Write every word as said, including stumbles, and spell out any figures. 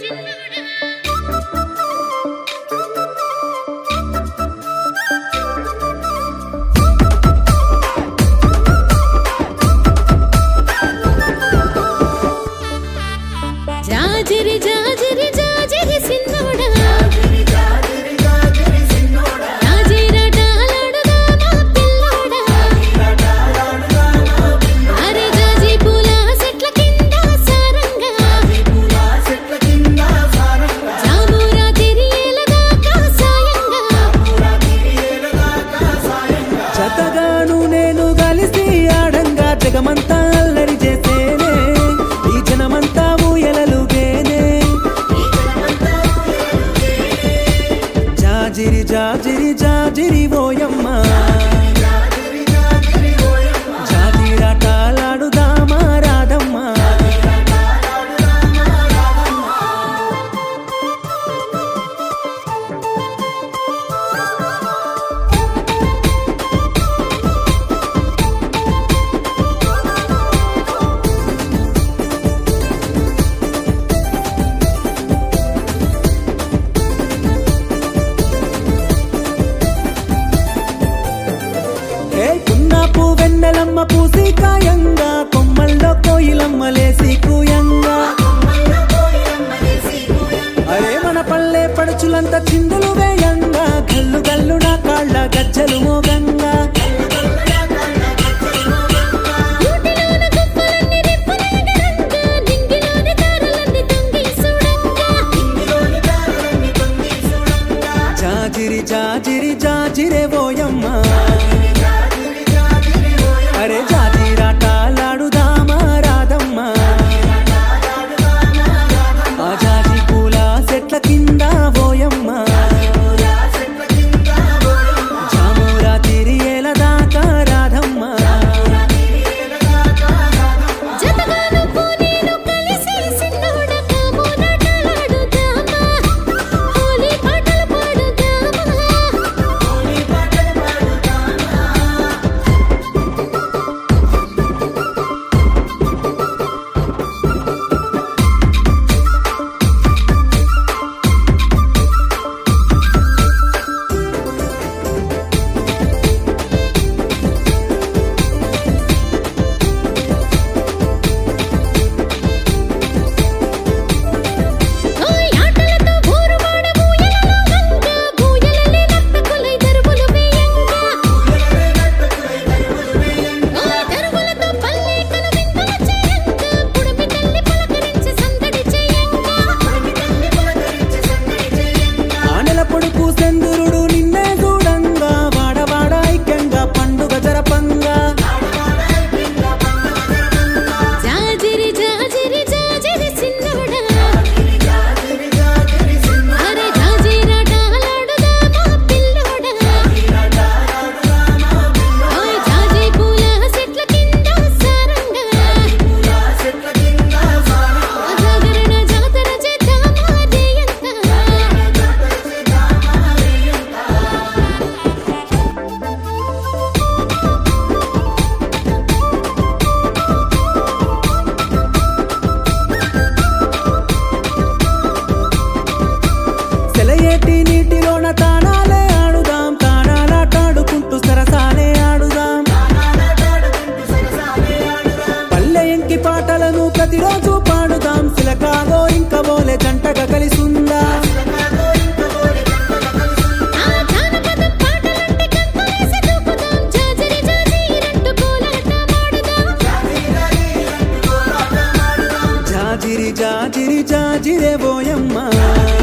జాజిరి జాజిరి జాజిరి సిన్నోడా జాజిరాటాలాడుదామా పిల్లోడా అరే జాజి పూల చెట్ల కింద సారంగా జామురా తిరియేలదాకా సాయంగా జతగాను నేను కలిసి ఆడంగా జగమంతా అల్లరి చేసేనే ఈ జనమంతా ఊయలలుగేనే జాజిరి జాజిరి జాజిరి ఓయమ్మ జాజిరాటాలాడుదామా రాధమ్మ ఏ పున్నాపు వెన్నెలమ్మ పూసి కాయంగా కొమ్మల్లో కోయిలమ్మ లేసి కూయంగా అరే మన పల్లె పడుచులంతా చిందులు వేయంగా గల్లు గల్లు నా కాళ్ళ గజ్జలు మోగంగా ఊటిలోన గుప్పలన్నీ రెప్పలేగరంగా నింగిలోని తారలన్నీ తొంగి చూడంగా జాజిరి జాజిరి జాజిరే ఓయమ్మ అరే జాజిరాటాలాడుదామా రాధమ్మ ఆ జాజి పూల చెట్ల కింద ఓయమ్మ జామురా తిరియేలదాకా రాధమ్మ జతగాను పోనీను కలిసి సిన్నోడా కామునాటలాడుదామా హోలీ పాటలు పాడుదామా ఓయ్ ఆటలతో ఊరువాడ ఊయలలో వంగ ఊయలలే నర్తకులై దరువులు వేయంగా ఓయ్ దరువులతో పల్లె కనువిందులు చేయంగా పుడమి తల్లి పలకరించి సందడి చేయంగా ఆనెల పొడుపు సెందురుడు నిన్నే చూడంగా వాడవాడ ఐక్యంగా పండుగ జరపంగా జాజిరి జాజిరి జాజిరి సిన్నోడా అరే జాజిరాటాలాడుదామా పిల్లోడా ఓయ్ జాజి పూల చెట్ల కింద సారంగా జాగరణ జాతర చేద్దామా రేయంతా సెలయేటి నీటిలోన తానాలే ఆడుదాం తానాలాటాడుకుంటూ సరసాలే ఆడుదాం పల్లె ఎంకి పాటలను ప్రతిరోజు పాడుదాం సిలకాగో ఇంకా బోలే జంటగా కలిసుందా ఆ జానపద పాటలంటే కంపరేసి దూకుదాం జాజిరి జాజిరంటూ కోలాటమాడుదాం జాజిరి జాజిరి జాజిరే ఓయమ్మ